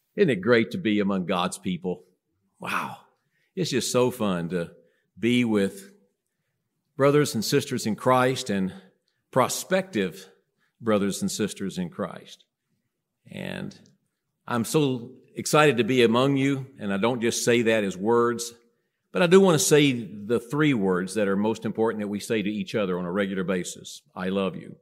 Isn't it great to be among God's people? Wow. It's just so fun to be with brothers and sisters in Christ and prospective brothers and sisters in Christ. And I'm so excited to be among you, and I don't just say that as words, but I do want to say the three words that are most important that we say to each other on a regular basis. I love you.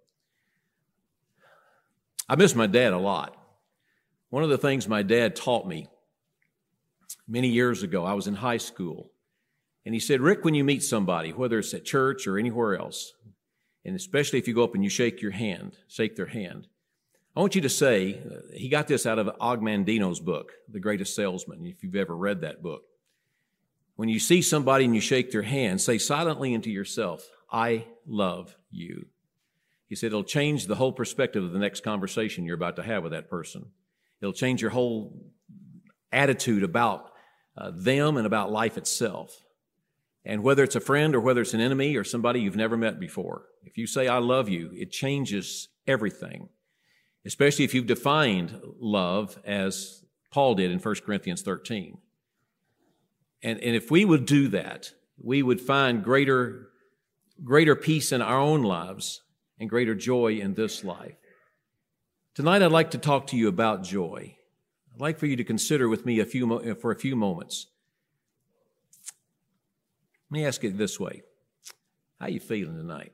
I miss my dad a lot. One of the things my dad taught me many years ago, I was in high school, and he said, Rick, when you meet somebody, whether it's at church or anywhere else, and especially if you go up and you shake their hand, I want you to say, he got this out of Og Mandino's book, The Greatest Salesman, if you've ever read that book. When you see somebody and you shake their hand, say silently into yourself, I love you. He said it'll change the whole perspective of the next conversation you're about to have with that person. It'll change your whole attitude about them and about life itself. And whether it's a friend or whether it's an enemy or somebody you've never met before, if you say, I love you, it changes everything, especially if you've defined love as Paul did in 1 Corinthians 13. And if we would do that, we would find greater peace in our own lives and greater joy in this life. Tonight, I'd like to talk to you about joy. I'd like for you to consider with me for a few moments. Let me ask it this way. How you feeling tonight?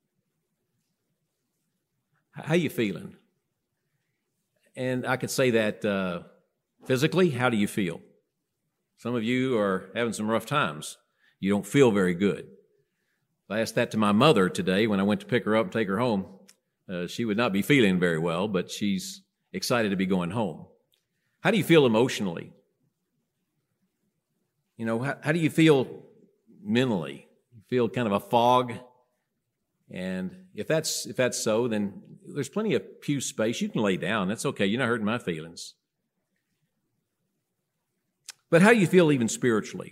How you feeling? And I could say that physically, how do you feel? Some of you are having some rough times. You don't feel very good. I asked that to my mother today when I went to pick her up and take her home. She would not be feeling very well, but she's excited to be going home. How do you feel emotionally? You know, how do you feel mentally? You feel kind of a fog? And if that's so, then there's plenty of pew space. You can lay down. That's okay. You're not hurting my feelings. But how do you feel even spiritually?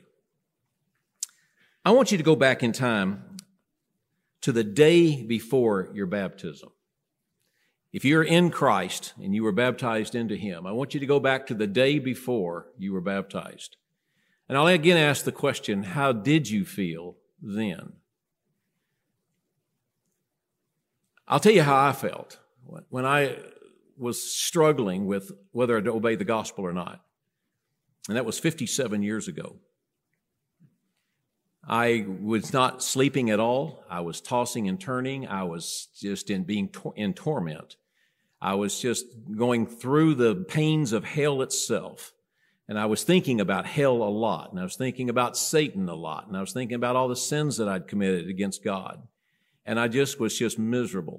I want you to go back in time to the day before your baptism. If you're in Christ and you were baptized into Him, I want you to go back to the day before you were baptized. And I'll again ask the question, how did you feel then? I'll tell you how I felt when I was struggling with whether to obey the gospel or not. And that was 57 years ago. I was not sleeping at all. I was tossing and turning. I was just in torment. I was just going through the pains of hell itself. And I was thinking about hell a lot. And I was thinking about Satan a lot. And I was thinking about all the sins that I'd committed against God. And I was miserable.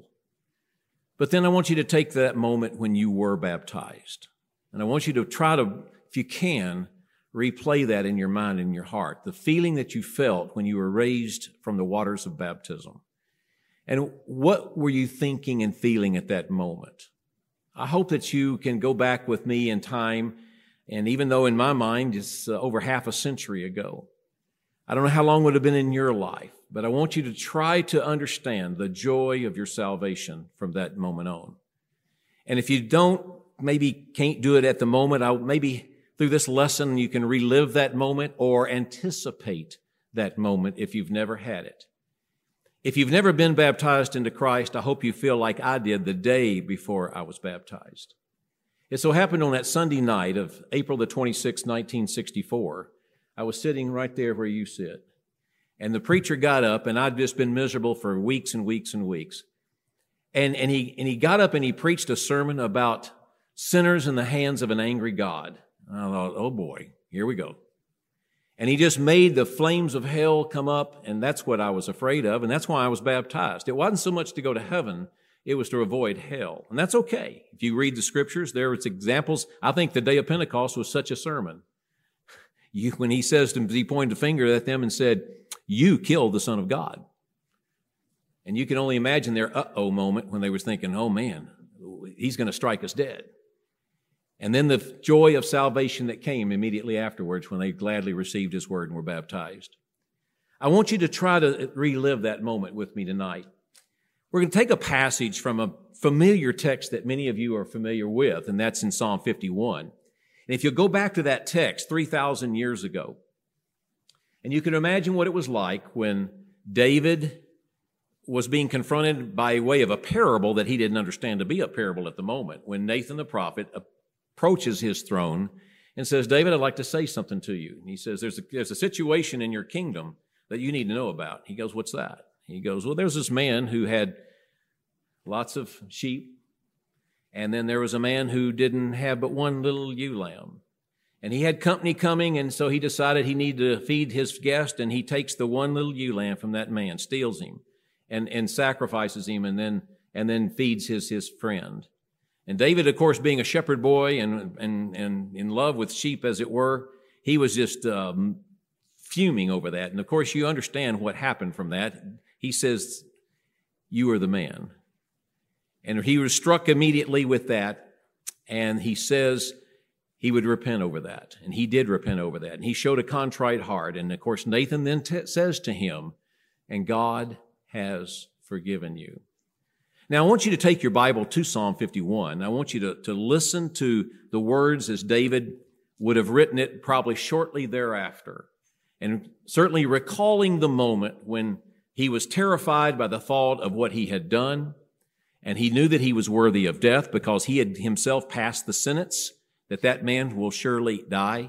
But then I want you to take that moment when you were baptized. And I want you to try to, if you can, replay that in your mind and your heart, the feeling that you felt when you were raised from the waters of baptism. And what were you thinking and feeling at that moment? I hope that you can go back with me in time, and even though in my mind it's over half a century ago, I don't know how long it would have been in your life, but I want you to try to understand the joy of your salvation from that moment on. And if you can't do it at the moment, maybe through this lesson, you can relive that moment or anticipate that moment if you've never had it. If you've never been baptized into Christ, I hope you feel like I did the day before I was baptized. It so happened on that Sunday night of April the 26th, 1964, I was sitting right there where you sit. And the preacher got up, and I'd just been miserable for weeks and weeks and weeks. And he got up and he preached a sermon about sinners in the hands of an angry God. I thought, oh boy, here we go. And he just made the flames of hell come up, and that's what I was afraid of, and that's why I was baptized. It wasn't so much to go to heaven, it was to avoid hell. And that's okay. If you read the scriptures, there was examples. I think the day of Pentecost was such a sermon. When he pointed a finger at them and said, you killed the Son of God. And you can only imagine their uh-oh moment when they were thinking, oh man, he's going to strike us dead. And then the joy of salvation that came immediately afterwards when they gladly received His word and were baptized. I want you to try to relive that moment with me tonight. We're going to take a passage from a familiar text that many of you are familiar with, and that's in Psalm 51. And if you go back to that text 3,000 years ago, and you can imagine what it was like when David was being confronted by way of a parable that he didn't understand to be a parable at the moment, when Nathan the prophet approaches his throne and says, David, I'd like to say something to you. And he says, there's a situation in your kingdom that you need to know about. He goes, what's that? He goes, well, there's this man who had lots of sheep, and then there was a man who didn't have but one little ewe lamb. And he had company coming, and so he decided he needed to feed his guest, and he takes the one little ewe lamb from that man, steals him, and sacrifices him, and then feeds his friend. And David, of course, being a shepherd boy and in love with sheep, as it were, he was just fuming over that. And of course, you understand what happened from that. He says, you are the man. And he was struck immediately with that, and he says he would repent over that. And he did repent over that. And he showed a contrite heart. And of course, Nathan then says to him, and God has forgiven you. Now, I want you to take your Bible to Psalm 51. I want you to listen to the words as David would have written it probably shortly thereafter. And certainly recalling the moment when he was terrified by the thought of what he had done. And he knew that he was worthy of death because he had himself passed the sentence that man will surely die.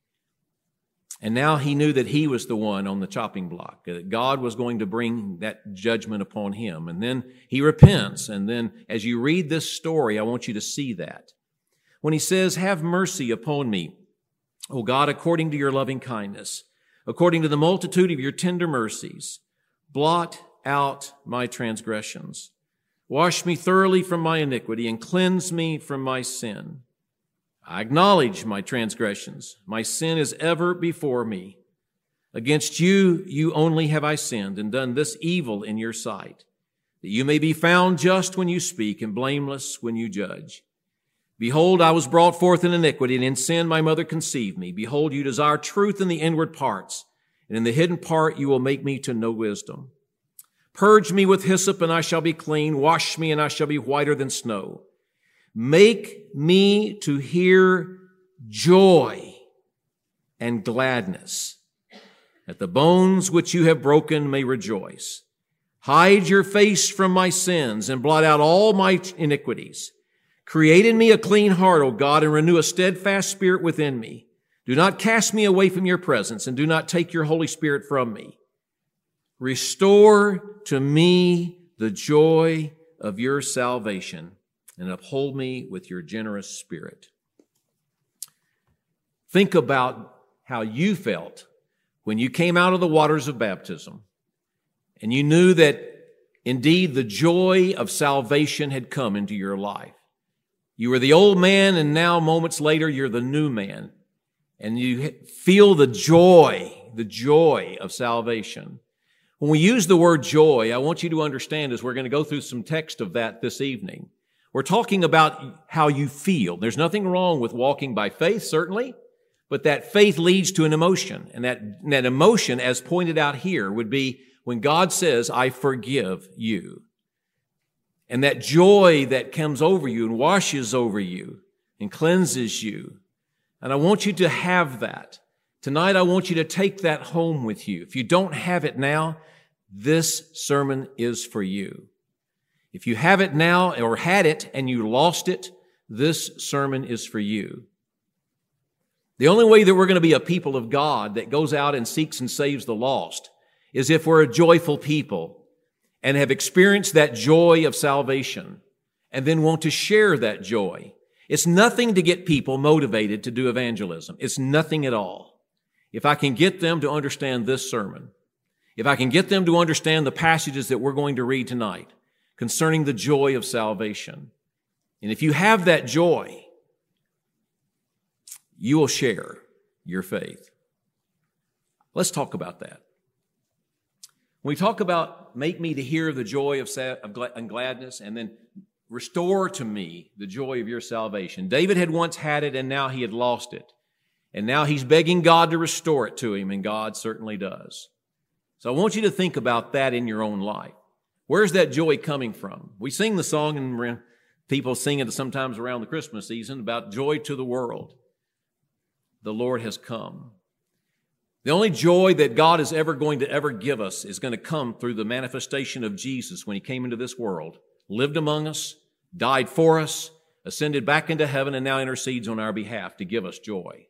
And now he knew that he was the one on the chopping block, that God was going to bring that judgment upon him. And then he repents. And then as you read this story, I want you to see that. When he says, have mercy upon me, O God, according to your loving kindness, according to the multitude of your tender mercies, blot out my transgressions. Wash me thoroughly from my iniquity and cleanse me from my sin. I acknowledge my transgressions. My sin is ever before me. Against you, you only have I sinned and done this evil in your sight, that you may be found just when you speak and blameless when you judge. Behold, I was brought forth in iniquity, and in sin my mother conceived me. Behold, you desire truth in the inward parts, and in the hidden part you will make me to know wisdom. Purge me with hyssop, and I shall be clean. Wash me, and I shall be whiter than snow. Make me to hear joy and gladness, that the bones which you have broken may rejoice. Hide your face from my sins and blot out all my iniquities. Create in me a clean heart, O God, and renew a steadfast spirit within me. Do not cast me away from your presence, and do not take your Holy Spirit from me. Restore to me the joy of your salvation, and uphold me with your generous spirit. Think about how you felt when you came out of the waters of baptism, and you knew that indeed the joy of salvation had come into your life. You were the old man, and now moments later you're the new man, and you feel the joy of salvation. When we use the word joy, I want you to understand as we're going to go through some text of that this evening. We're talking about how you feel. There's nothing wrong with walking by faith, certainly, but that faith leads to an emotion. And that emotion, as pointed out here, would be when God says, I forgive you. And that joy that comes over you and washes over you and cleanses you. And I want you to have that. Tonight, I want you to take that home with you. If you don't have it now, this sermon is for you. If you have it now or had it and you lost it, this sermon is for you. The only way that we're going to be a people of God that goes out and seeks and saves the lost is if we're a joyful people and have experienced that joy of salvation and then want to share that joy. It's nothing to get people motivated to do evangelism. It's nothing at all. If I can get them to understand this sermon, if I can get them to understand the passages that we're going to read tonight concerning the joy of salvation, and if you have that joy, you will share your faith. Let's talk about that. When we talk about make me to hear the joy and gladness, and then restore to me the joy of your salvation. David had once had it, and now he had lost it. And now he's begging God to restore it to him, and God certainly does. So I want you to think about that in your own life. Where's that joy coming from? We sing the song, and people sing it sometimes around the Christmas season, about joy to the world. the Lord has come. The only joy that God is ever going to ever give us is going to come through the manifestation of Jesus when he came into this world, lived among us, died for us, ascended back into heaven, and now intercedes on our behalf to give us joy.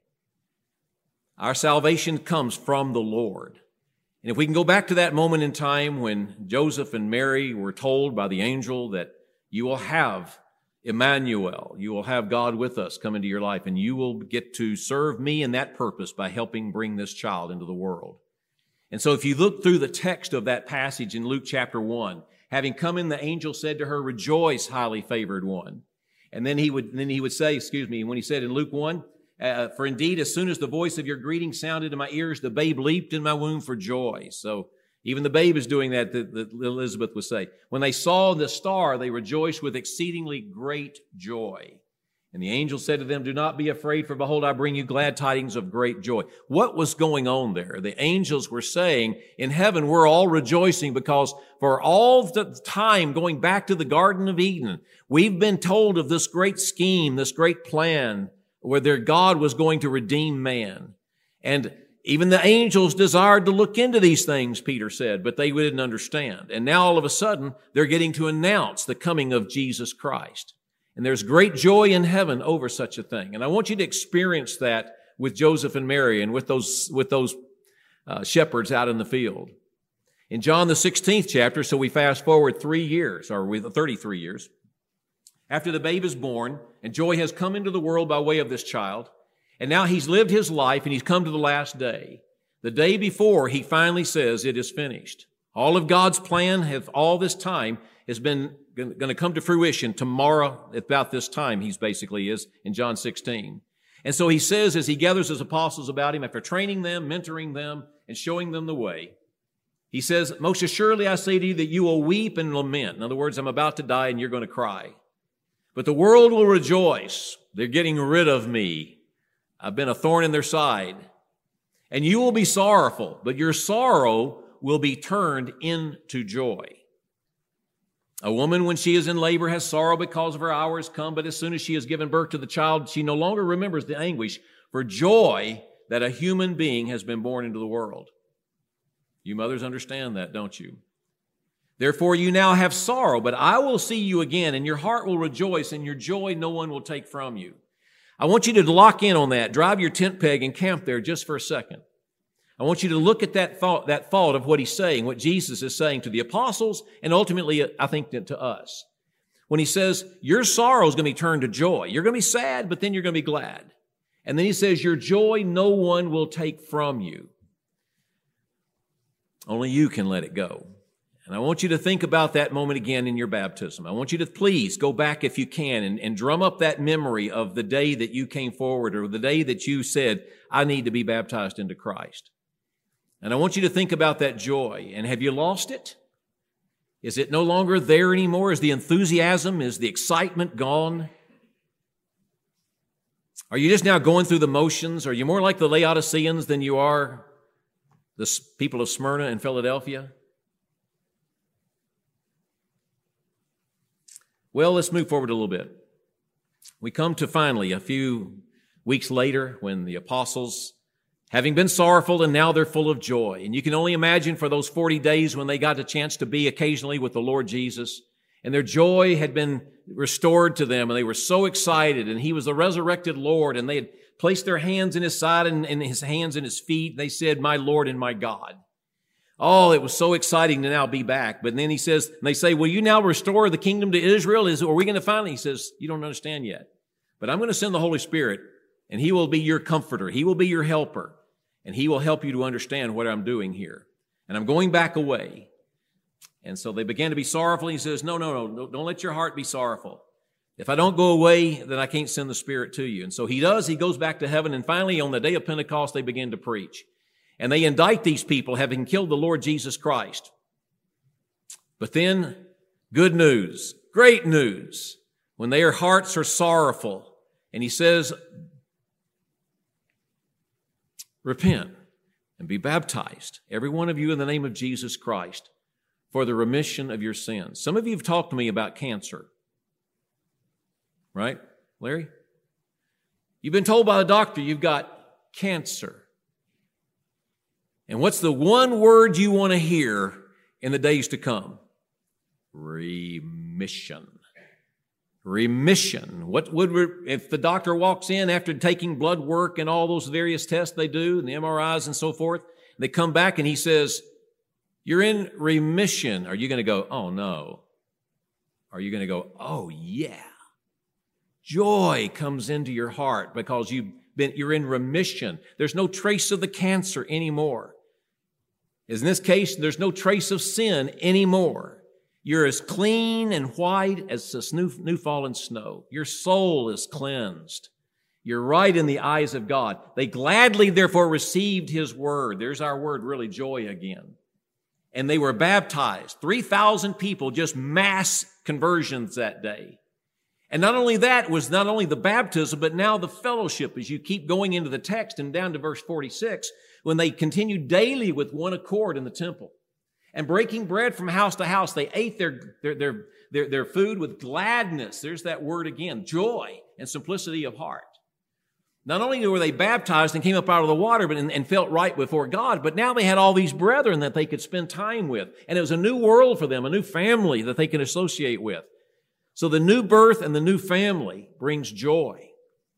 Our salvation comes from the Lord. And if we can go back to that moment in time when Joseph and Mary were told by the angel that you will have Emmanuel, you will have God with us come into your life, and you will get to serve me in that purpose by helping bring this child into the world. And so if you look through the text of that passage in Luke chapter 1, having come in, the angel said to her, "Rejoice, highly favored one." And then he would say, when he said in Luke 1, "For indeed, as soon as the voice of your greeting sounded in my ears, the babe leaped in my womb for joy." So even the babe is doing that Elizabeth would say. When they saw the star, they rejoiced with exceedingly great joy. And the angel said to them, "Do not be afraid, for behold, I bring you glad tidings of great joy." What was going on there? The angels were saying, in heaven, we're all rejoicing because for all the time going back to the Garden of Eden, we've been told of this great scheme, this great plan, where their God was going to redeem man. And even the angels desired to look into these things, Peter said, but they didn't understand. And now all of a sudden, they're getting to announce the coming of Jesus Christ. And there's great joy in heaven over such a thing. And I want you to experience that with Joseph and Mary and with those shepherds out in the field. In John the 16th chapter, so we fast forward 3 years, or 33 years, after the babe is born, and joy has come into the world by way of this child, and now he's lived his life and he's come to the last day. The day before, he finally says, "It is finished." All of God's plan all this time has been going to come to fruition tomorrow about this time, he basically is in John 16. And so he says, as he gathers his apostles about him, after training them, mentoring them, and showing them the way, he says, "Most assuredly I say to you that you will weep and lament." In other words, I'm about to die and you're going to cry. "But the world will rejoice. They're getting rid of me. I've been a thorn in their side. And you will be sorrowful, but your sorrow will be turned into joy. A woman, when she is in labor, has sorrow because of her hour has come, but as soon as she has given birth to the child, she no longer remembers the anguish for joy that a human being has been born into the world." You mothers understand that, don't you? "Therefore you now have sorrow, but I will see you again, and your heart will rejoice, and your joy no one will take from you." I want you to lock in on that. Drive your tent peg and camp there just for a second. I want you to look at that thought of what he's saying, what Jesus is saying to the apostles, and ultimately, I think, to us. When he says, your sorrow is going to be turned to joy. You're going to be sad, but then you're going to be glad. And then he says, your joy no one will take from you. Only you can let it go. And I want you to think about that moment again in your baptism. I want you to please go back if you can and drum up that memory of the day that you came forward or the day that you said, I need to be baptized into Christ. And I want you to think about that joy. And have you lost it? Is it no longer there anymore? Is the enthusiasm, is the excitement gone? Are you just now going through the motions? Are you more like the Laodiceans than you are the people of Smyrna and Philadelphia? Well, let's move forward a little bit. We come to finally a few weeks later when the apostles, having been sorrowful, and now they're full of joy. And you can only imagine for those 40 days when they got a chance to be occasionally with the Lord Jesus, and their joy had been restored to them, and they were so excited, and he was the resurrected Lord, and they had placed their hands in his side and his hands in his feet. They said, my Lord and my God. Oh, it was so exciting to now be back. But then he says, and they say, will you now restore the kingdom to Israel? Are we going to finally? He says, you don't understand yet. But I'm going to send the Holy Spirit, and he will be your comforter. He will be your helper, and he will help you to understand what I'm doing here. And I'm going back away. And so they began to be sorrowful. He says, no, don't let your heart be sorrowful. If I don't go away, then I can't send the Spirit to you. And so he does. He goes back to heaven. And finally, on the day of Pentecost, they begin to preach. And they indict these people, having killed the Lord Jesus Christ. But then, good news, great news, when their hearts are sorrowful. And he says, repent and be baptized, every one of you, in the name of Jesus Christ, for the remission of your sins. Some of you have talked to me about cancer. Right, Larry? You've been told by the doctor you've got cancer. And what's the one word you want to hear in the days to come? Remission. Remission. What would, if the doctor walks in after taking blood work and all those various tests they do, and the MRIs and so forth, they come back and he says, you're in remission. Are you going to go, oh no? Are you going to go, oh yeah? Joy comes into your heart because you're in remission. There's no trace of the cancer anymore. In this case, there's no trace of sin anymore. You're as clean and white as this new fallen snow. Your soul is cleansed. You're right in the eyes of God. They gladly, therefore, received His word. There's our word, really, joy again. And they were baptized. 3,000 people, just mass conversions that day. And not only that, was not only the baptism, but now the fellowship, as you keep going into the text and down to verse 46, when they continued daily with one accord in the temple and breaking bread from house to house, they ate their food with gladness. There's that word again, joy and simplicity of heart. Not only were they baptized and came up out of the water and felt right before God, but now they had all these brethren that they could spend time with. And it was a new world for them, a new family that they could associate with. So the new birth and the new family brings joy.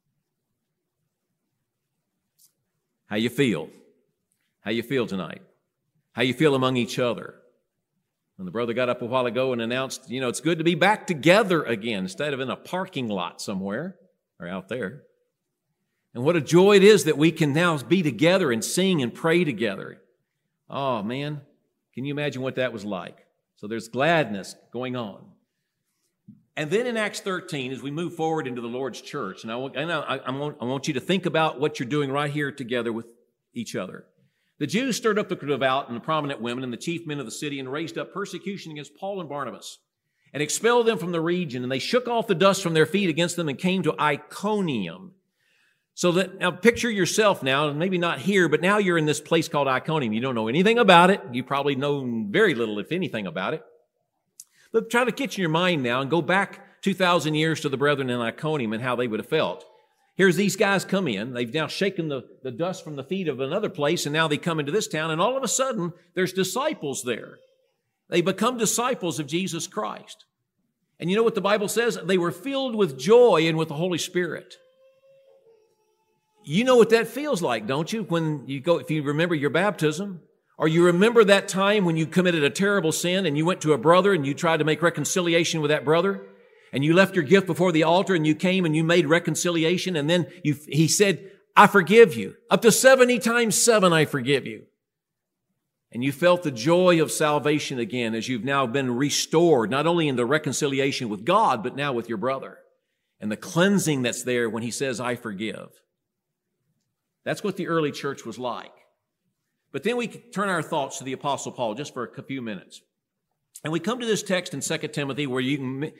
How you feel? How you feel tonight? How you feel among each other? When the brother got up a while ago and announced, it's good to be back together again instead of in a parking lot somewhere or out there. And what a joy it is that we can now be together and sing and pray together. Oh, man, can you imagine what that was like? So there's gladness going on. And then in Acts 13, as we move forward into the Lord's church, and I want you to think about what you're doing right here together with each other. The Jews stirred up the devout and the prominent women and the chief men of the city and raised up persecution against Paul and Barnabas and expelled them from the region. And they shook off the dust from their feet against them and came to Iconium. So that, now picture yourself now, maybe not here, but now you're in this place called Iconium. You don't know anything about it. You probably know very little, if anything, about it. But try to get in your mind now and go back 2,000 years to the brethren in Iconium and how they would have felt. Here's these guys come in. They've now shaken the dust from the feet of another place, and now they come into this town, and all of a sudden, there's disciples there. They become disciples of Jesus Christ. And you know what the Bible says? They were filled with joy and with the Holy Spirit. You know what that feels like, don't you? When you go, if you remember your baptism, or you remember that time when you committed a terrible sin and you went to a brother and you tried to make reconciliation with that brother, and you left your gift before the altar and you came and you made reconciliation, and then he said, I forgive you. Up to 70 times 7, I forgive you. And you felt the joy of salvation again as you've now been restored, not only in the reconciliation with God, but now with your brother. And the cleansing that's there when he says, I forgive. That's what the early church was like. But then we turn our thoughts to the Apostle Paul just for a few minutes. And we come to this text in 2 Timothy where you can...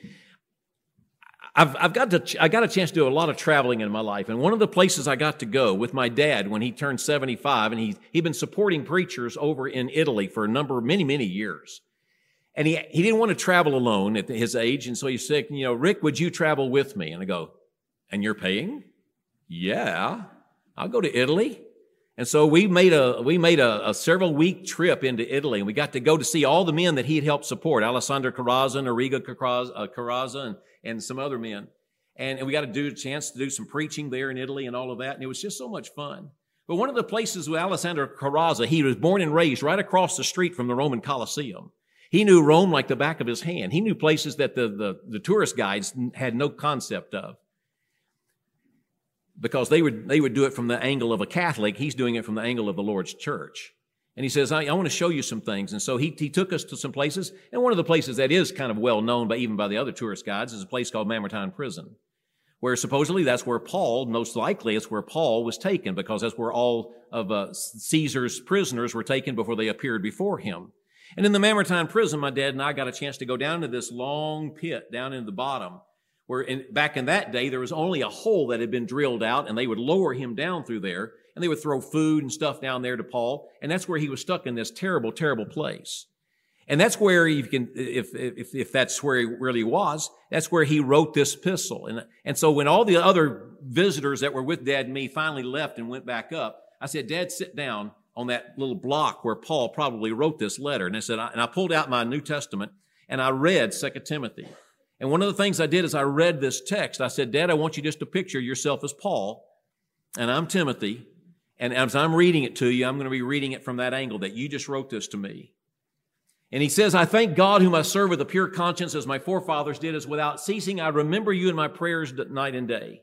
I got a chance to do a lot of traveling in my life, and one of the places I got to go with my dad when he turned 75, and he'd been supporting preachers over in Italy for many years. And he didn't want to travel alone at his age, and so he said, Rick, would you travel with me? And I go, and you're paying? Yeah, I'll go to Italy. And so we made a several week trip into Italy, and we got to go to see all the men that he had helped support, Alessandro Carrazza and Arrigo Carrazza and some other men. And we got a chance to do some preaching there in Italy and all of that. And it was just so much fun. But one of the places with Alessandro Carrazza, he was born and raised right across the street from the Roman Colosseum. He knew Rome like the back of his hand. He knew places that the tourist guides had no concept of. Because they would do it from the angle of a Catholic. He's doing it from the angle of the Lord's church. And he says, I want to show you some things. And so he took us to some places. And one of the places that is kind of well known even by the other tourist guides is a place called Mamertine Prison, where supposedly that's where Paul, most likely it's where Paul was taken, because that's where all of Caesar's prisoners were taken before they appeared before him. And in the Mamertine Prison, my dad and I got a chance to go down to this long pit down in the bottom, where back in that day, there was only a hole that had been drilled out, and they would lower him down through there, and they would throw food and stuff down there to Paul, and that's where he was stuck in this terrible, terrible place. And that's where you can, if that's where he really was, that's where he wrote this epistle. And so when all the other visitors that were with Dad and me finally left and went back up, I said, Dad, sit down on that little block where Paul probably wrote this letter. And I pulled out my New Testament and I read 2 Timothy. And one of the things I did is I read this text. I said, Dad, I want you just to picture yourself as Paul and I'm Timothy. And as I'm reading it to you, I'm going to be reading it from that angle that you just wrote this to me. And he says, I thank God whom I serve with a pure conscience as my forefathers did, as without ceasing I remember you in my prayers night and day.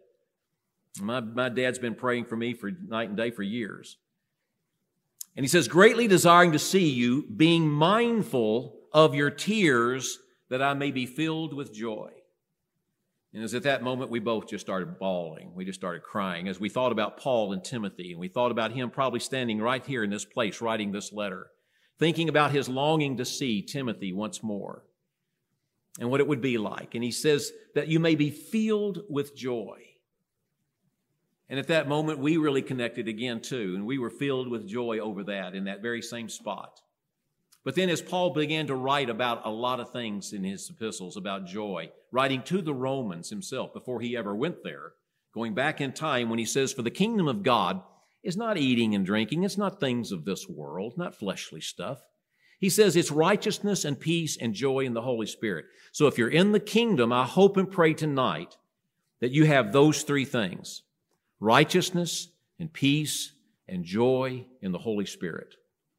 My dad's been praying for me for night and day for years. And he says, greatly desiring to see you, being mindful of your tears, that I may be filled with joy. And it was at that moment we both just started bawling. We just started crying as we thought about Paul and Timothy, and we thought about him probably standing right here in this place writing this letter, thinking about his longing to see Timothy once more and what it would be like. And he says that you may be filled with joy. And at that moment, we really connected again too, and we were filled with joy over that in that very same spot. But then as Paul began to write about a lot of things in his epistles about joy, writing to the Romans himself before he ever went there, going back in time when he says, for the kingdom of God is not eating and drinking. It's not things of this world, not fleshly stuff. He says it's righteousness and peace and joy in the Holy Spirit. So if you're in the kingdom, I hope and pray tonight that you have those three things: righteousness and peace and joy in the Holy Spirit.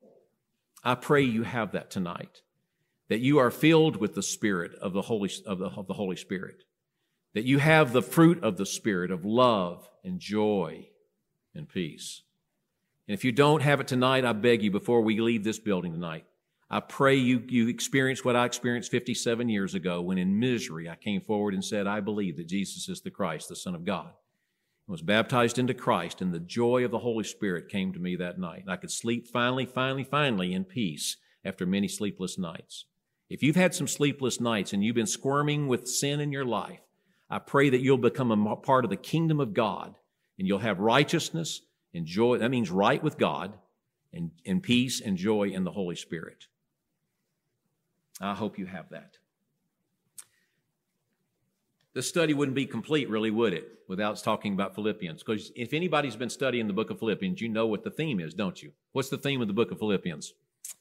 I pray you have that tonight, that you are filled with the Spirit of the Holy Spirit, that you have the fruit of the Spirit of love and joy and peace. And if you don't have it tonight, I beg you, before we leave this building tonight, I pray you experience what I experienced 57 years ago when in misery I came forward and said, I believe that Jesus is the Christ, the Son of God. I was baptized into Christ, and the joy of the Holy Spirit came to me that night. And I could sleep finally in peace after many sleepless nights. If you've had some sleepless nights and you've been squirming with sin in your life, I pray that you'll become a part of the kingdom of God, and you'll have righteousness and joy. That means right with God, and peace and joy in the Holy Spirit. I hope you have that. This study wouldn't be complete, really, would it, without talking about Philippians? Because if anybody's been studying the book of Philippians, you know what the theme is, don't you? What's the theme of the book of Philippians?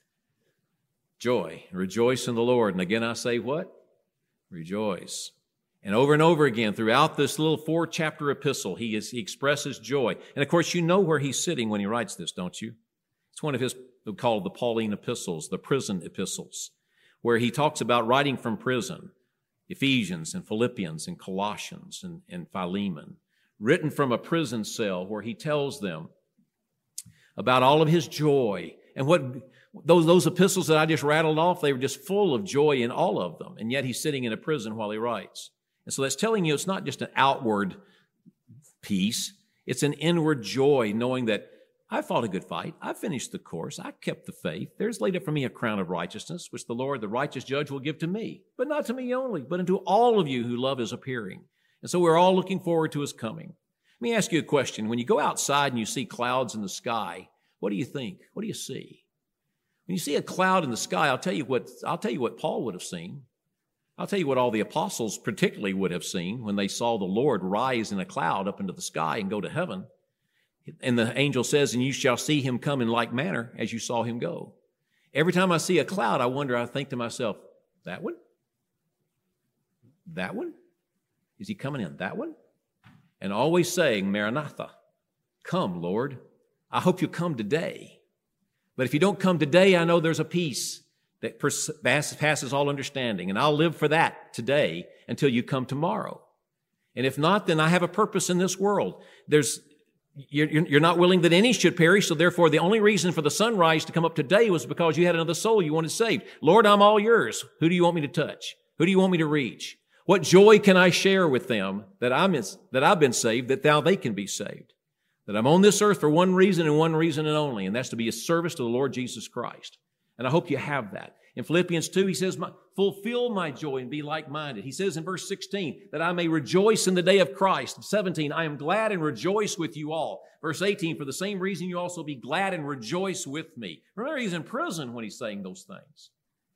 Joy. Rejoice in the Lord. And again, I say what? Rejoice. And over again, throughout this little 4-chapter epistle, he expresses joy. And of course, you know where he's sitting when he writes this, don't you? It's one of his, called the Pauline epistles, the prison epistles, where he talks about writing from prison. Ephesians and Philippians and Colossians and Philemon, written from a prison cell where he tells them about all of his joy. And what those epistles that I just rattled off, they were just full of joy in all of them. And yet he's sitting in a prison while he writes. And so that's telling you it's not just an outward peace. It's an inward joy, knowing that I fought a good fight. I finished the course. I kept the faith. There's laid up for me a crown of righteousness, which the Lord, the righteous judge, will give to me. But not to me only, but unto all of you who love his appearing. And so we're all looking forward to his coming. Let me ask you a question. When you go outside and you see clouds in the sky, what do you think? What do you see? When you see a cloud in the sky, I'll tell you what Paul would have seen. I'll tell you what all the apostles particularly would have seen when they saw the Lord rise in a cloud up into the sky and go to heaven. And the angel says, and you shall see him come in like manner as you saw him go. Every time I see a cloud, I think to myself, that one? That one? Is he coming in? That one? And always saying, Maranatha, come, Lord. I hope you come today. But if you don't come today, I know there's a peace that passes all understanding. And I'll live for that today until you come tomorrow. And if not, then I have a purpose in this world. You're not willing that any should perish, so therefore the only reason for the sunrise to come up today was because you had another soul you wanted saved. Lord, I'm all yours. Who do you want me to touch? Who do you want me to reach? What joy can I share with them that I've been saved, that now they can be saved? That I'm on this earth for one reason and one reason and only, and that's to be a service to the Lord Jesus Christ. And I hope you have that. In Philippians 2, he says, fulfill my joy and be like-minded. He says in verse 16, that I may rejoice in the day of Christ. 17, I am glad and rejoice with you all. Verse 18, for the same reason you also be glad and rejoice with me. Remember, he's in prison when he's saying those things.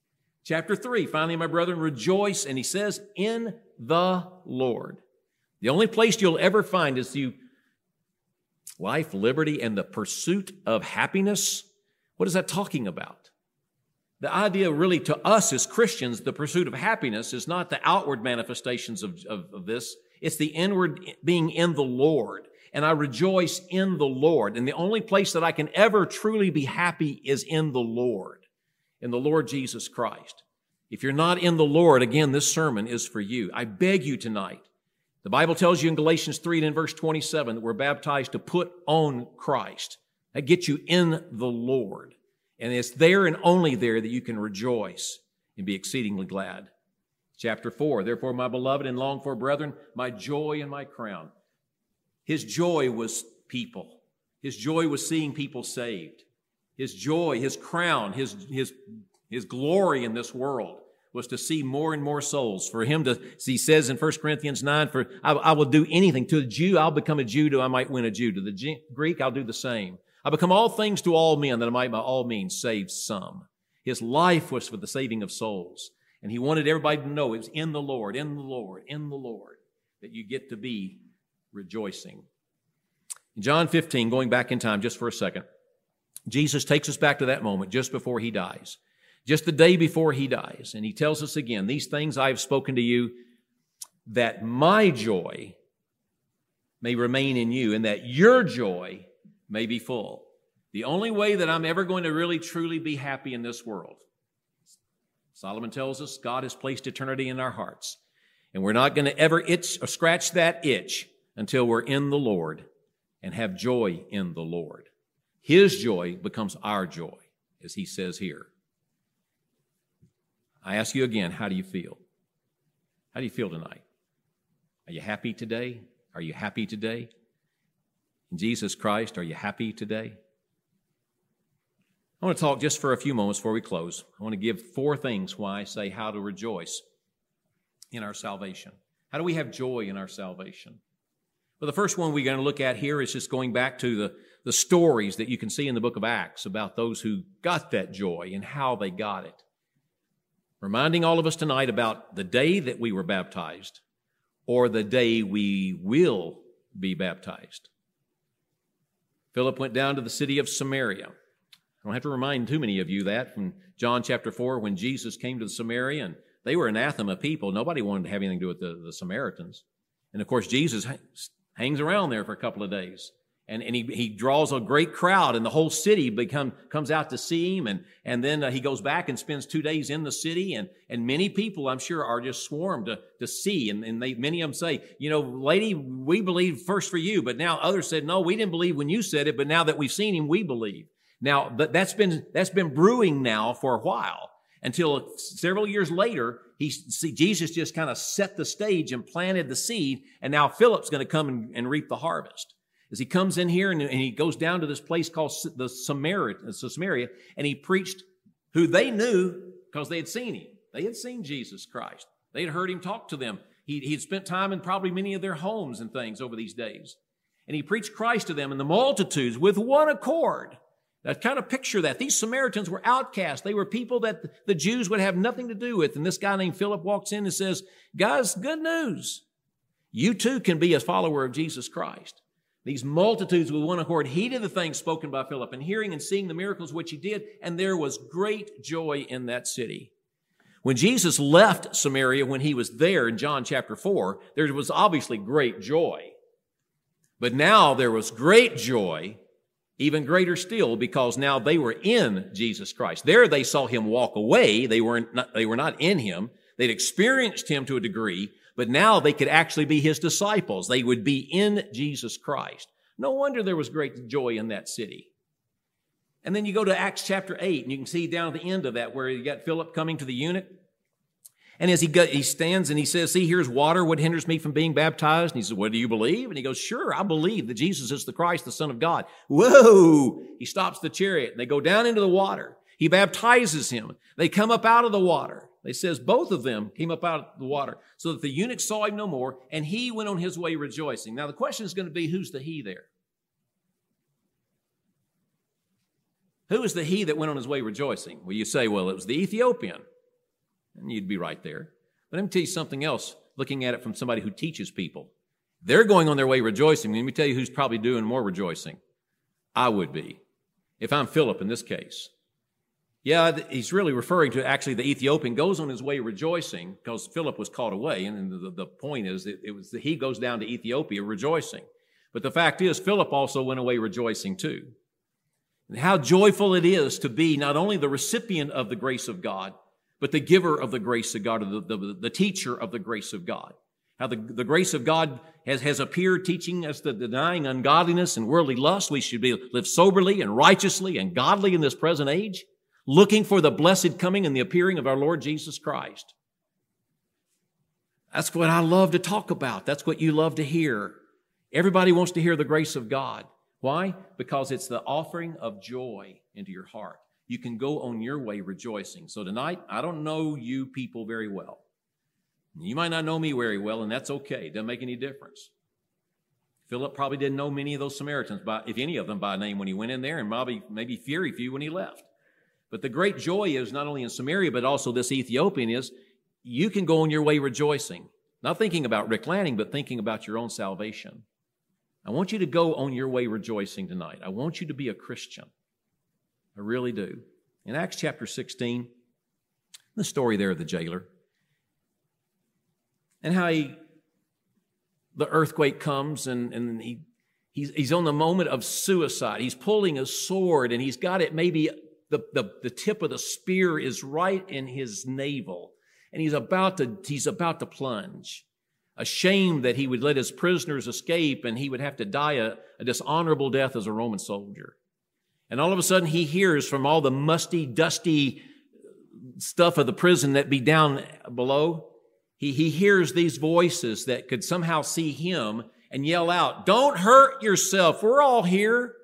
Chapter 3, finally, my brethren, rejoice, and he says, in the Lord. The only place you'll ever find is life, liberty, and the pursuit of happiness. What is that talking about? The idea really to us as Christians, the pursuit of happiness is not the outward manifestations of this. It's the inward being in the Lord. And I rejoice in the Lord. And the only place that I can ever truly be happy is in the Lord Jesus Christ. If you're not in the Lord, again, this sermon is for you. I beg you tonight. The Bible tells you in Galatians 3 and in verse 27 that we're baptized to put on Christ. That gets you in the Lord. And it's there and only there that you can rejoice and be exceedingly glad. Chapter 4, therefore, my beloved and longed for brethren, my joy and my crown. His joy was people. His joy was seeing people saved. His joy, his crown, his glory in this world was to see more and more souls. For him to, as he says in 1 Corinthians 9, for I will do anything. To the Jew, I'll become a Jew, I might win a Jew. To the Greek, I'll do the same. I become all things to all men, that I might by all means save some. His life was for the saving of souls. And he wanted everybody to know it was in the Lord, in the Lord, in the Lord, that you get to be rejoicing. In John 15, going back in time just for a second, Jesus takes us back to that moment just before he dies, just the day before he dies. And he tells us again, these things I have spoken to you, that my joy may remain in you and that your joy may be full. The only way that I'm ever going to really truly be happy in this world, Solomon tells us, God has placed eternity in our hearts. And we're not going to ever itch or scratch that itch until we're in the Lord and have joy in the Lord. His joy becomes our joy, as he says here. I ask you again, how do you feel? How do you feel tonight? Are you happy today? Are you happy today? In Jesus Christ, are you happy today? I want to talk just for a few moments before we close. I want to give 4 things why I say how to rejoice in our salvation. How do we have joy in our salvation? Well, the first one we're going to look at here is just going back to the stories that you can see in the book of Acts about those who got that joy and how they got it. Reminding all of us tonight about the day that we were baptized or the day we will be baptized. Philip went down to the city of Samaria. I don't have to remind too many of you that from John chapter 4 when Jesus came to Samaria, and they were anathema people. Nobody wanted to have anything to do with the Samaritans. And of course, Jesus hangs around there for a couple of days. And he draws a great crowd, and the whole city comes out to see him. And then he goes back and spends 2 days in the city. And many people, I'm sure, are just swarmed to see. And many of them say, lady, we believed first for you. But now others said, no, we didn't believe when you said it. But now that we've seen him, we believe. Now, that's been brewing now for a while until several years later, Jesus just kind of set the stage and planted the seed, and now Philip's going to come and reap the harvest. As he comes in here and he goes down to this place called the Samaria, and he preached who they knew because they had seen him. They had seen Jesus Christ. They had heard him talk to them. He'd spent time in probably many of their homes and things over these days. And he preached Christ to them, and the multitudes with one accord. Now, kind of picture that. These Samaritans were outcasts. They were people that the Jews would have nothing to do with. And this guy named Philip walks in and says, guys, good news. You too can be a follower of Jesus Christ. These multitudes with one accord heeded the things spoken by Philip and hearing and seeing the miracles which he did, and there was great joy in that city. When Jesus left Samaria, when he was there in John chapter 4, there was obviously great joy. But now there was great joy, even greater still, because now they were in Jesus Christ. There they saw him walk away. They were not in him. They'd experienced him to a degree, but now they could actually be his disciples. They would be in Jesus Christ. No wonder there was great joy in that city. And then you go to Acts chapter 8, and you can see down at the end of that where you got Philip coming to the eunuch. And as he stands and he says, see, here's water. What hinders me from being baptized? And he says, what do you believe? And he goes, sure, I believe that Jesus is the Christ, the Son of God. Whoa! He stops the chariot, and they go down into the water. He baptizes him. They come up out of the water. It says both of them came up out of the water so that the eunuch saw him no more, and he went on his way rejoicing. Now, the question is going to be, who's the he there? Who is the he that went on his way rejoicing? Well, you say, well, it was the Ethiopian. And you'd be right there. But let me tell you something else, looking at it from somebody who teaches people. They're going on their way rejoicing. Let me tell you who's probably doing more rejoicing. I would be, if I'm Philip in this case. Yeah, he's really referring to actually the Ethiopian goes on his way rejoicing because Philip was caught away. And the point is that he goes down to Ethiopia rejoicing. But the fact is, Philip also went away rejoicing too. And how joyful it is to be not only the recipient of the grace of God, but the giver of the grace of God, or the teacher of the grace of God. How the grace of God has appeared, teaching us that denying ungodliness and worldly lust, we should live soberly and righteously and godly in this present age, looking for the blessed coming and the appearing of our Lord Jesus Christ. That's what I love to talk about. That's what you love to hear. Everybody wants to hear the grace of God. Why? Because it's the offering of joy into your heart. You can go on your way rejoicing. So tonight, I don't know you people very well. You might not know me very well, and that's okay. It doesn't make any difference. Philip probably didn't know many of those Samaritans, if any of them by name when he went in there, and maybe very few when he left. But the great joy is not only in Samaria, but also this Ethiopian is you can go on your way rejoicing. Not thinking about Rick Lanning, but thinking about your own salvation. I want you to go on your way rejoicing tonight. I want you to be a Christian. I really do. In Acts chapter 16, the story there of the jailer, and how the earthquake comes and he's on the moment of suicide. He's pulling a sword and he's got it maybe the tip of the spear is right in his navel. And he's about to plunge. Ashamed that he would let his prisoners escape and he would have to die a dishonorable death as a Roman soldier. And all of a sudden he hears from all the musty, dusty stuff of the prison that be down below, he hears these voices that could somehow see him and yell out, "Don't hurt yourself. We're all here."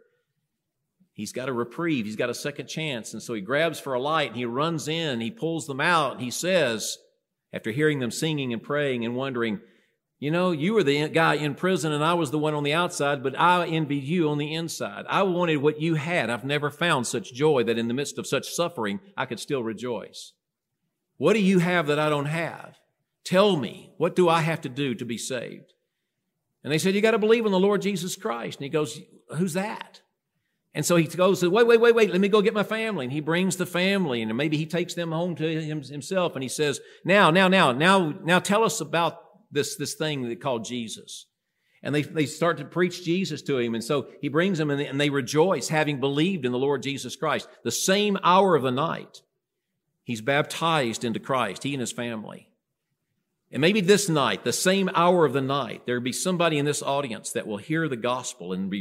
He's got a reprieve. He's got a second chance. And so he grabs for a light and he runs in. He pulls them out. And he says, after hearing them singing and praying and wondering, "You know, you were the guy in prison and I was the one on the outside, but I envied you on the inside. I wanted what you had. I've never found such joy that in the midst of such suffering, I could still rejoice. What do you have that I don't have? Tell me, what do I have to do to be saved?" And they said, "You got to believe in the Lord Jesus Christ." And he goes, "Who's that?" And so he goes, wait, let me go get my family. And he brings the family, and maybe he takes them home to himself. And he says, now tell us about this thing they call Jesus. And they start to preach Jesus to him. And so he brings them, and they rejoice, having believed in the Lord Jesus Christ. The same hour of the night, he's baptized into Christ, he and his family. And maybe this night, the same hour of the night, there'll be somebody in this audience that will hear the gospel and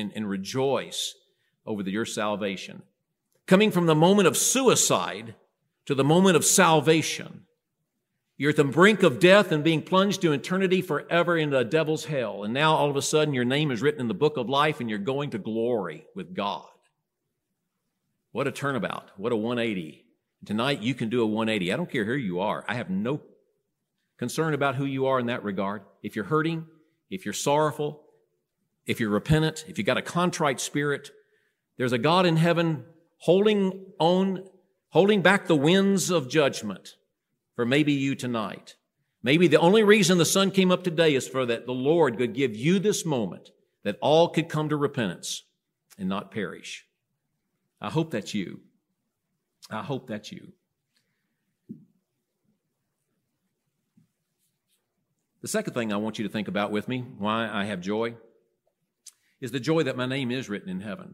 rejoice over your salvation. Coming from the moment of suicide to the moment of salvation. You're at the brink of death and being plunged to eternity forever into a devil's hell. And now all of a sudden your name is written in the book of life and you're going to glory with God. What a turnabout. What a 180. Tonight you can do a 180. I don't care who you are. I have no concern about who you are in that regard. If you're hurting, if you're sorrowful, if you're repentant, if you've got a contrite spirit, there's a God in heaven holding back the winds of judgment for maybe you tonight. Maybe the only reason the sun came up today is for that the Lord could give you this moment that all could come to repentance and not perish. I hope that's you. I hope that's you. The second thing I want you to think about with me, why I have joy, is the joy that my name is written in heaven.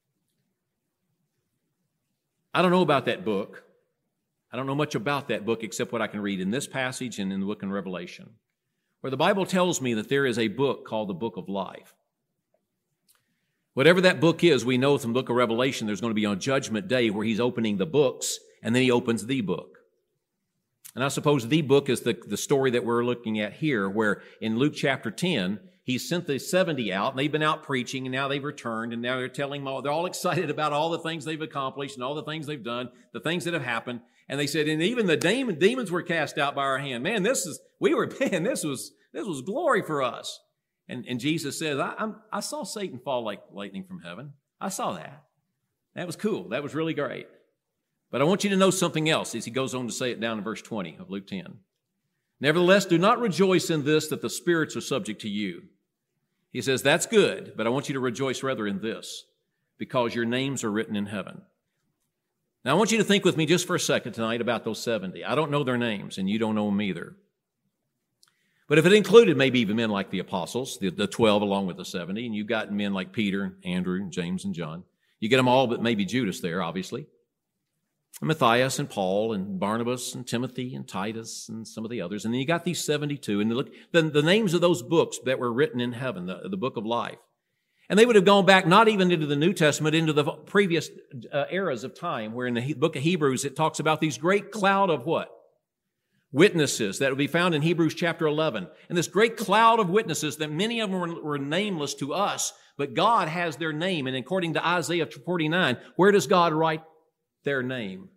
I don't know about that book. I don't know much about that book except what I can read in this passage and in the book in Revelation, where the Bible tells me that there is a book called the Book of Life. Whatever that book is, we know from the book of Revelation there's going to be on Judgment Day where he's opening the books, and then he opens the book. And I suppose the book is the story that we're looking at here, where in Luke chapter 10, he sent the 70 out, and they've been out preaching, and now they've returned, and now they're telling them all, they're all excited about all the things they've accomplished and all the things they've done, the things that have happened. And they said, and even the demons were cast out by our hand. Man, this was glory for us. And Jesus says, I saw Satan fall like lightning from heaven. I saw that. That was cool. That was really great. But I want you to know something else as he goes on to say it down in verse 20 of Luke 10. Nevertheless, do not rejoice in this, that the spirits are subject to you. He says, that's good, but I want you to rejoice rather in this, because your names are written in heaven. Now, I want you to think with me just for a second tonight about those 70. I don't know their names, and you don't know them either. But if it included maybe even men like the apostles, the 12 along with the 70, and you've got men like Peter, Andrew, James, and John, you get them all but maybe Judas there, obviously. And Matthias and Paul and Barnabas and Timothy and Titus and some of the others. And then you got these 72. And look, the names of those books that were written in heaven, the book of life. And they would have gone back not even into the New Testament, into the previous eras of time, where in the book of Hebrews it talks about these great cloud of what? Witnesses that would be found in Hebrews chapter 11. And this great cloud of witnesses that many of them were nameless to us, but God has their name. And according to Isaiah 49, where does God write their name?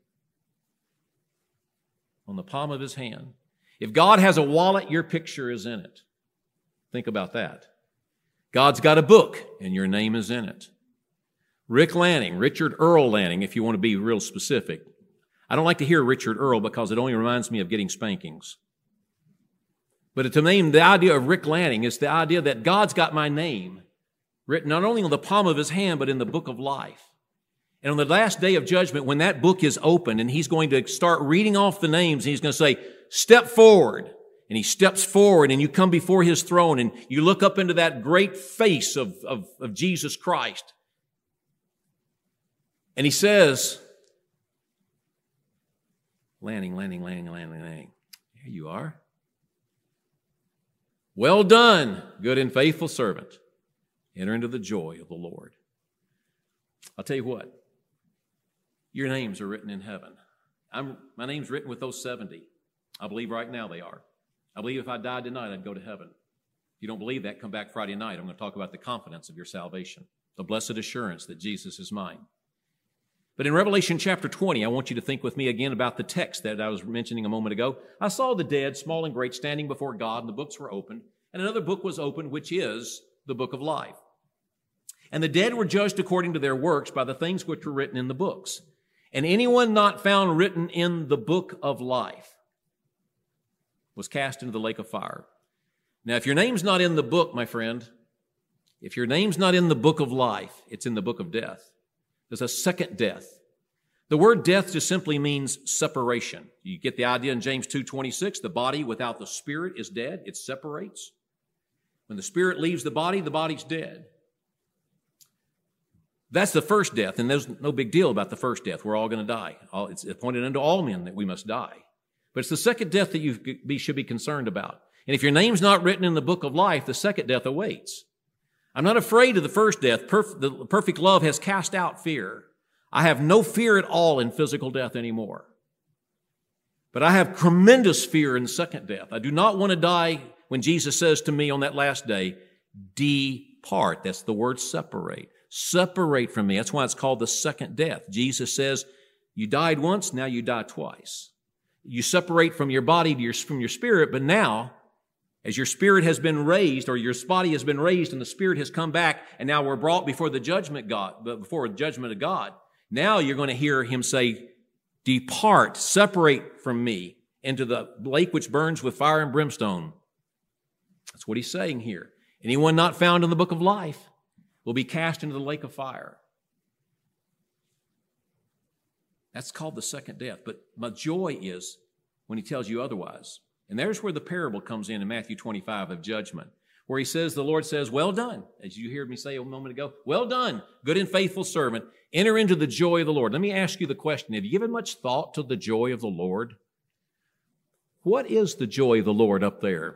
On the palm of his hand. If God has a wallet, your picture is in it. Think about that. God's got a book, and your name is in it. Rick Lanning, Richard Earl Lanning, if you want to be real specific. I don't like to hear Richard Earl because it only reminds me of getting spankings. But to name the idea of Rick Lanning is the idea that God's got my name written not only on the palm of his hand, but in the book of life. And on the last day of judgment, when that book is opened and he's going to start reading off the names, and he's going to say, step forward. And he steps forward and you come before his throne and you look up into that great face of Jesus Christ. And he says, Lanning. Here you are. Well done, good and faithful servant. Enter into the joy of the Lord. I'll tell you what. Your names are written in heaven. My name's written with those 70. I believe right now they are. I believe if I died tonight, I'd go to heaven. If you don't believe that, come back Friday night. I'm going to talk about the confidence of your salvation, the blessed assurance that Jesus is mine. But in Revelation chapter 20, I want you to think with me again about the text that I was mentioning a moment ago. I saw the dead, small and great, standing before God, and the books were opened. And another book was opened, which is the book of life. And the dead were judged according to their works by the things which were written in the books. And anyone not found written in the book of life was cast into the lake of fire. Now, if your name's not in the book, my friend, if your name's not in the book of life, it's in the book of death. There's a second death. The word death just simply means separation. You get the idea in James 2:26, the body without the spirit is dead. It separates. When the spirit leaves the body's dead. That's the first death, and there's no big deal about the first death. We're all going to die. It's appointed unto all men that we must die. But it's the second death that you should be concerned about. And if your name's not written in the book of life, the second death awaits. I'm not afraid of the first death. The perfect love has cast out fear. I have no fear at all in physical death anymore. But I have tremendous fear in the second death. I do not want to die when Jesus says to me on that last day, depart. That's the word separate. Separate from me. That's why it's called the second death. Jesus says, you died once, now you die twice. You separate from your body from your spirit, but now, as your spirit has been raised, or your body has been raised and the spirit has come back, and now we're brought before the judgment of God, now you're going to hear him say, depart, separate from me into the lake which burns with fire and brimstone. That's what he's saying here. Anyone not found in the book of life will be cast into the lake of fire. That's called the second death. But my joy is when he tells you otherwise. And there's where the parable comes in Matthew 25 of judgment, where he says, the Lord says, well done, as you heard me say a moment ago, well done, good and faithful servant, enter into the joy of the Lord. Let me ask you the question, have you given much thought to the joy of the Lord? What is the joy of the Lord up there?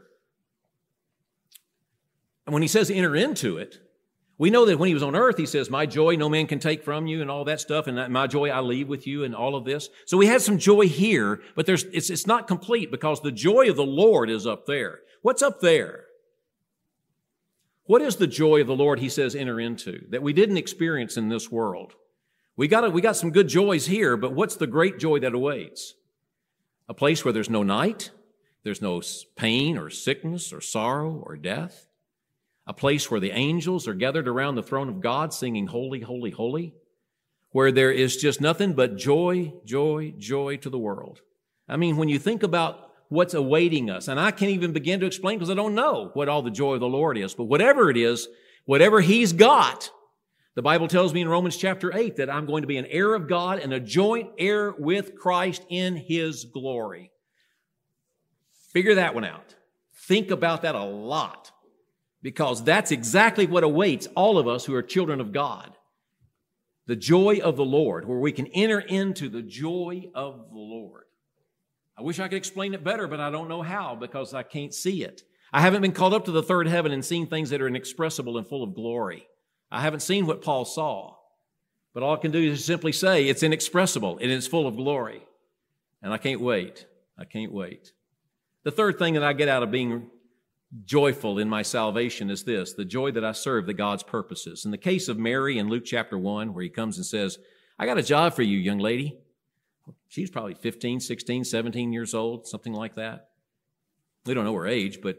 And when he says enter into it, we know that when he was on earth, he says, my joy no man can take from you and all that stuff, and my joy I leave with you and all of this. So we had some joy here, but it's not complete because the joy of the Lord is up there. What's up there? What is the joy of the Lord, he says, enter into, that we didn't experience in this world? We got some good joys here, but what's the great joy that awaits? A place where there's no night, there's no pain or sickness or sorrow or death. A place where the angels are gathered around the throne of God singing, holy, holy, holy. where there is just nothing but joy, joy, joy to the world. I mean, when you think about what's awaiting us, and I can't even begin to explain because I don't know what all the joy of the Lord is, but whatever it is, whatever He's got, the Bible tells me in Romans chapter 8 that I'm going to be an heir of God and a joint heir with Christ in His glory. Figure that one out. Think about that a lot, because that's exactly what awaits all of us who are children of God. The joy of the Lord, where we can enter into the joy of the Lord. I wish I could explain it better, but I don't know how because I can't see it. I haven't been called up to the third heaven and seen things that are inexpressible and full of glory. I haven't seen what Paul saw. But all I can do is simply say it's inexpressible and it's full of glory. And I can't wait. I can't wait. The third thing that I get out of being joyful in my salvation is this, the joy that I serve the God's purposes. In the case of Mary in Luke chapter 1, where He comes and says, I got a job for you, young lady. She's probably 15, 16, 17 years old, something like that. We don't know her age, but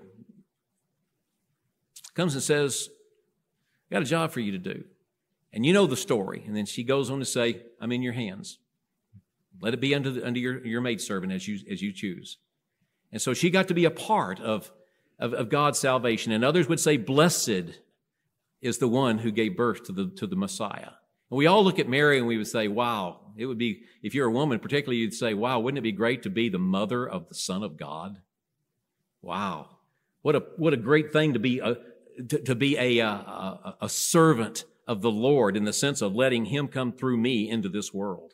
comes and says, I got a job for you to do. And you know the story. And then she goes on to say, I'm in your hands. Let it be under your maidservant as you choose. And so she got to be a part of God's salvation. And others would say, blessed is the one who gave birth to the Messiah. And we all look at Mary and we would say, wow, it would be, if you're a woman particularly, you'd say, wow, wouldn't it be great to be the mother of the Son of God? Wow. What a great thing to be a servant of the Lord in the sense of letting Him come through me into this world.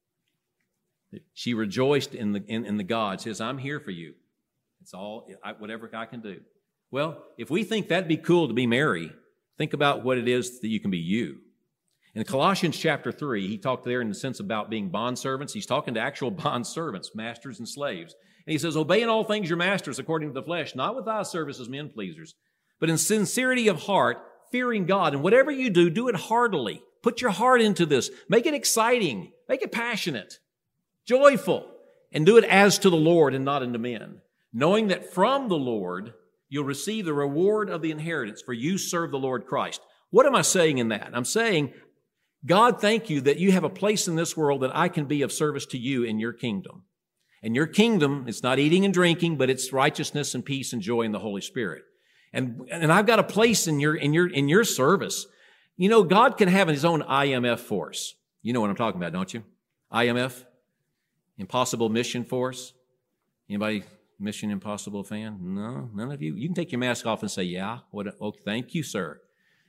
She rejoiced in the God. She says, I'm here for you. It's all, whatever I can do. Well, if we think that'd be cool to be Mary, think about what it is that you can be you. In Colossians chapter 3, he talked there in the sense about being bondservants. He's talking to actual bondservants, masters and slaves. And he says, obey in all things your masters according to the flesh, not with eye service as men pleasers, but in sincerity of heart, fearing God. And whatever you do, do it heartily. Put your heart into this. Make it exciting. Make it passionate, joyful, and do it as to the Lord and not unto men, knowing that from the Lord you'll receive the reward of the inheritance, for you serve the Lord Christ. What am I saying in that? I'm saying, God, thank you that you have a place in this world that I can be of service to you in your kingdom. And your kingdom, it's not eating and drinking, but it's righteousness and peace and joy in the Holy Spirit. And I've got a place in your service. You know, God can have His own IMF force. You know what I'm talking about, don't you? IMF, Impossible Mission Force. Anybody Mission Impossible fan? No, none of you. You can take your mask off and say, yeah. Oh, thank you, sir.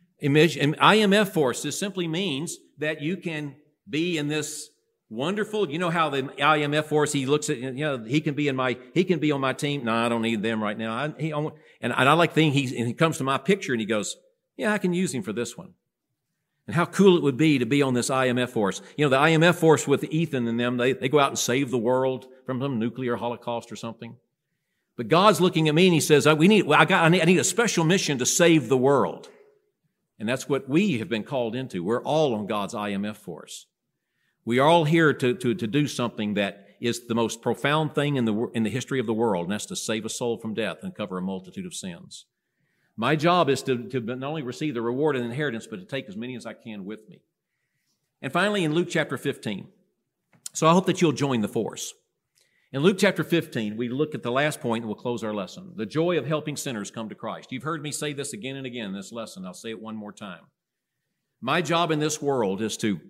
IMF force, this simply means that you can be in this wonderful, you know how the IMF force, he looks at, you know, he can be on my team. No, I don't need them right now. And I like the thing, he comes to my picture and he goes, yeah, I can use him for this one. And how cool it would be to be on this IMF force. You know, the IMF force with Ethan and them, they go out and save the world from some nuclear holocaust or something. But God's looking at me and He says, I need a special mission to save the world. And that's what we have been called into. We're all on God's IMF force. We are all here to do something that is the most profound thing in the history of the world, and that's to save a soul from death and cover a multitude of sins. My job is to not only receive the reward and inheritance, but to take as many as I can with me. And finally, in Luke chapter 15. So I hope that you'll join the force. In Luke chapter 15, we look at the last point and we'll close our lesson. The joy of helping sinners come to Christ. You've heard me say this again and again in this lesson. I'll say it one more time. My job in this world is to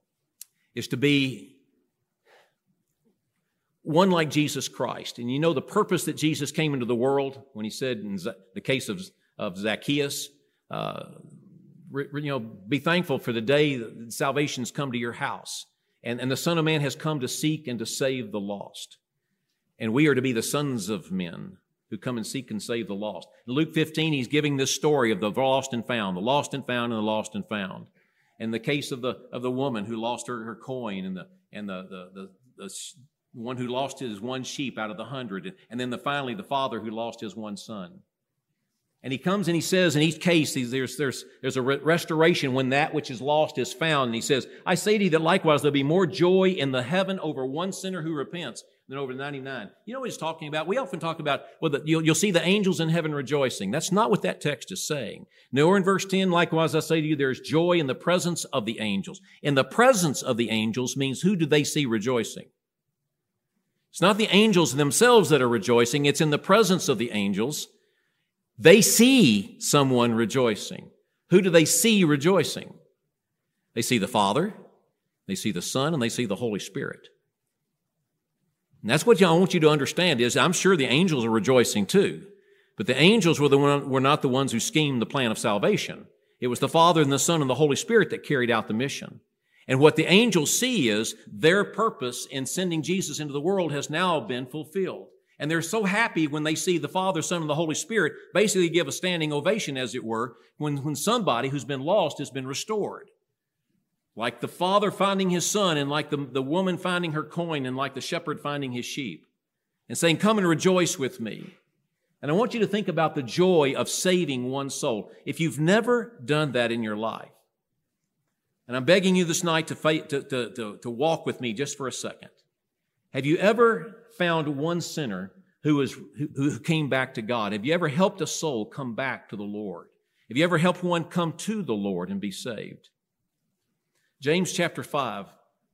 be one like Jesus Christ. And you know the purpose that Jesus came into the world when He said in the case of Zacchaeus, be thankful for the day that salvation's come to your house. And the Son of Man has come to seek and to save the lost. And we are to be the sons of men who come and seek and save the lost. In Luke 15, He's giving this story of the lost and found, the lost and found, and the lost and found. And the case of the woman who lost her coin, and the one who lost his one sheep out of the 100, and then finally the father who lost his one son. And he comes and he says in each case, there's a restoration when that which is lost is found. And he says, I say to you that likewise there'll be more joy in the heaven over one sinner who repents than over 99. You know what he's talking about? We often talk about, you'll see the angels in heaven rejoicing. That's not what that text is saying. Nor in verse 10, likewise I say to you, there's joy in the presence of the angels. In the presence of the angels means who do they see rejoicing? It's not the angels themselves that are rejoicing. It's in the presence of the angels. They see someone rejoicing. Who do they see rejoicing? They see the Father, they see the Son, and they see the Holy Spirit. And that's what I want you to understand is I'm sure the angels are rejoicing too. But the angels were not the ones who schemed the plan of salvation. It was the Father and the Son and the Holy Spirit that carried out the mission. And what the angels see is their purpose in sending Jesus into the world has now been fulfilled. And they're so happy when they see the Father, Son, and the Holy Spirit basically give a standing ovation, as it were, when somebody who's been lost has been restored. Like the Father finding His Son, and like the woman finding her coin, and like the shepherd finding his sheep, and saying, come and rejoice with me. And I want you to think about the joy of saving one soul. If you've never done that in your life, and I'm begging you this night to walk with me just for a second. Have you ever found one sinner who came back to God? Have you ever helped a soul come back to the Lord? Have you ever helped one come to the Lord and be saved? James chapter 5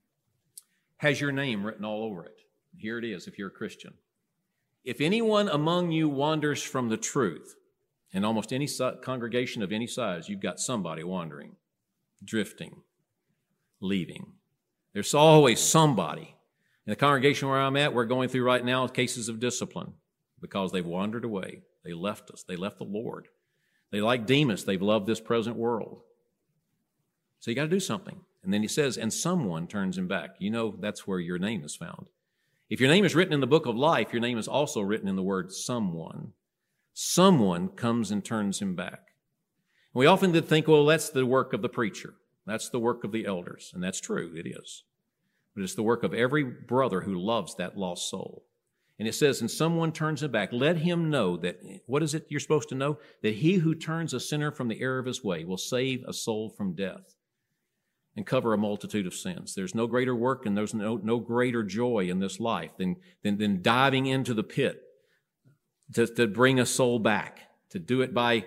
has your name written all over it. Here it is if you're a Christian. If anyone among you wanders from the truth, in almost any congregation of any size, you've got somebody wandering, drifting, leaving. There's always somebody. In the congregation where I'm at, we're going through right now cases of discipline because they've wandered away. They left us. They left the Lord. They, like Demas, they've loved this present world. So you got to do something. And then he says, and someone turns him back. You know that's where your name is found. If your name is written in the book of life, your name is also written in the word someone. Someone comes and turns him back. And we often did think, well, that's the work of the preacher. That's the work of the elders. And that's true, it is. But it's the work of every brother who loves that lost soul. And it says, and someone turns him back. Let him know that, what is it you're supposed to know? That he who turns a sinner from the error of his way will save a soul from death and cover a multitude of sins. There's no greater work and there's no greater joy in this life than diving into the pit to bring a soul back, to do it by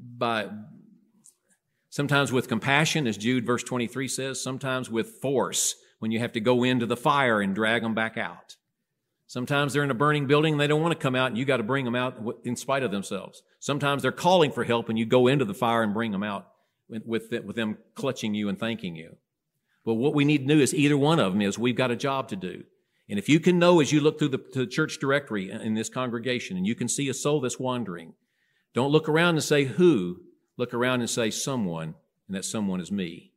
sometimes with compassion, as Jude verse 23 says, sometimes with force, when you have to go into the fire and drag them back out. Sometimes they're in a burning building and they don't want to come out and you got to bring them out in spite of themselves. Sometimes they're calling for help and you go into the fire and bring them out with them clutching you and thanking you. Well, what we need to do is either one of them is we've got a job to do. And if you can know as you look through the church directory in this congregation and you can see a soul that's wandering, don't look around and say who, look around and say someone, and that someone is me.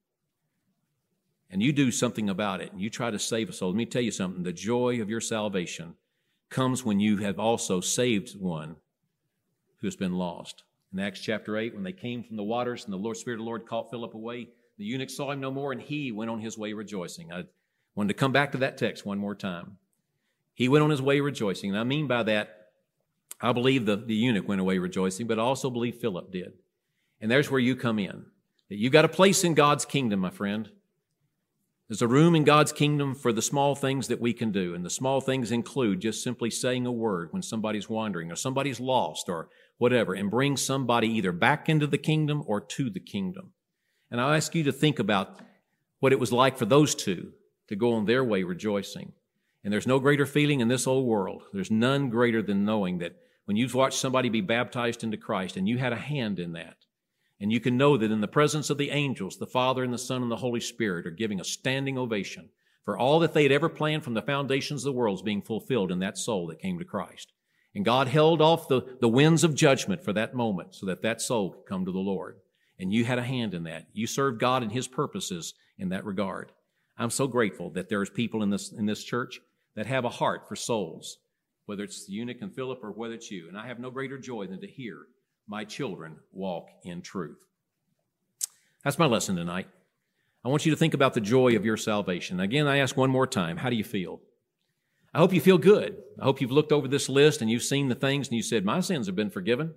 And you do something about it, and you try to save a soul. Let me tell you something. The joy of your salvation comes when you have also saved one who has been lost. In Acts chapter 8, when they came from the waters and the Spirit of the Lord caught Philip away, the eunuch saw him no more, and he went on his way rejoicing. I wanted to come back to that text one more time. He went on his way rejoicing. And I mean by that, I believe the eunuch went away rejoicing, but I also believe Philip did. And there's where you come in. That you've got a place in God's kingdom, my friend. There's a room in God's kingdom for the small things that we can do. And the small things include just simply saying a word when somebody's wandering or somebody's lost or whatever, and bring somebody either back into the kingdom or to the kingdom. And I'll ask you to think about what it was like for those two to go on their way rejoicing. And there's no greater feeling in this old world. There's none greater than knowing that when you've watched somebody be baptized into Christ and you had a hand in that, and you can know that in the presence of the angels, the Father and the Son and the Holy Spirit are giving a standing ovation for all that they had ever planned from the foundations of the world is being fulfilled in that soul that came to Christ. And God held off the winds of judgment for that moment so that soul could come to the Lord. And you had a hand in that. You served God and His purposes in that regard. I'm so grateful that there's people in this church that have a heart for souls, whether it's the eunuch and Philip or whether it's you. And I have no greater joy than to hear my children walk in truth. That's my lesson tonight. I want you to think about the joy of your salvation. Again, I ask one more time, how do you feel? I hope you feel good. I hope you've looked over this list and you've seen the things and you said, my sins have been forgiven.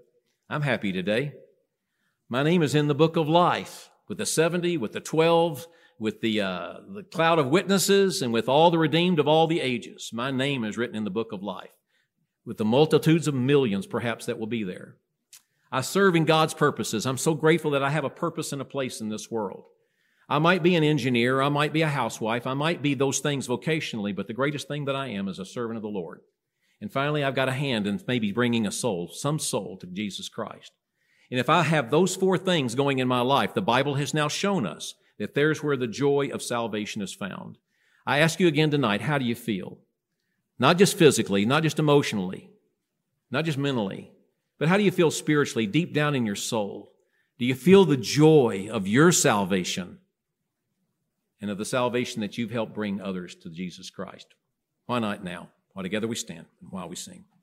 I'm happy today. My name is in the book of life with the 70, with the 12, with the cloud of witnesses, and with all the redeemed of all the ages. My name is written in the book of life with the multitudes of millions perhaps that will be there. I serve in God's purposes. I'm so grateful that I have a purpose and a place in this world. I might be an engineer, I might be a housewife, I might be those things vocationally, but the greatest thing that I am is a servant of the Lord. And finally, I've got a hand in maybe bringing a soul, some soul to Jesus Christ. And if I have those four things going in my life, the Bible has now shown us that there's where the joy of salvation is found. I ask you again tonight, how do you feel? Not just physically, not just emotionally, not just mentally, but how do you feel spiritually, deep down in your soul? Do you feel the joy of your salvation and of the salvation that you've helped bring others to Jesus Christ? Why not now? While together we stand and while we sing.